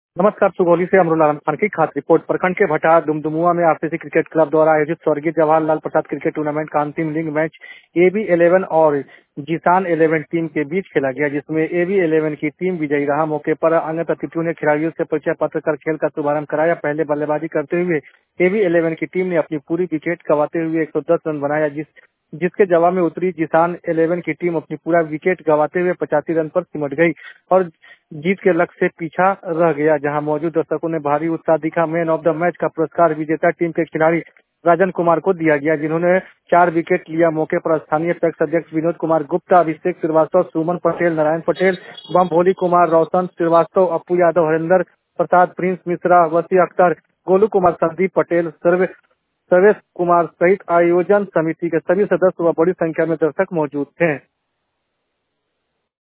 नमस्कार। सुगौली से अमरुल आलम खान की खास रिपोर्ट। प्रखंड के भटार दुमदुमुआ में आरसीसी क्रिकेट क्लब द्वारा आयोजित स्वर्गीय जवाहरलाल प्रसाद क्रिकेट टूर्नामेंट का अंतिम लीग मैच AB11 और जिसान 11 टीम के बीच खेला गया, जिसमें AB11 की टीम विजयी रहा। मौके पर आगत अतिथियों ने खिलाड़ियों से परिचय पत्र कर खेल का शुभारंभ कराया। पहले बल्लेबाजी करते हुए AB11 की टीम ने अपनी पूरी विकेट गंवाते हुए 110 रन बनाया, जिसके जवाब में उतरी जिसान 11 की टीम अपनी पूरा विकेट गंवाते हुए 85 रन पर सिमट गई और जीत के लक्ष्य से पीछा रह गया। जहां मौजूद दर्शकों ने भारी उत्साह दिखा। मैन ऑफ द मैच का पुरस्कार विजेता टीम के खिलाड़ी राजन कुमार को दिया गया, जिन्होंने 4 विकेट लिया। मौके पर स्थानीय पैक्स अध्यक्ष विनोद कुमार गुप्ता, अभिषेक श्रीवास्तव, सुमन पटेल, नारायण पटेल, बम भोली कुमार, रोशन श्रीवास्तव, अपू यादव, हरिंदर प्रसाद, प्रिंस मिश्रा, वसी अख्तर, गोलू कुमार, संदीप पटेल, सर्वेश कुमार सहित आयोजन समिति के सभी सदस्य व बड़ी संख्या में दर्शक मौजूद थे।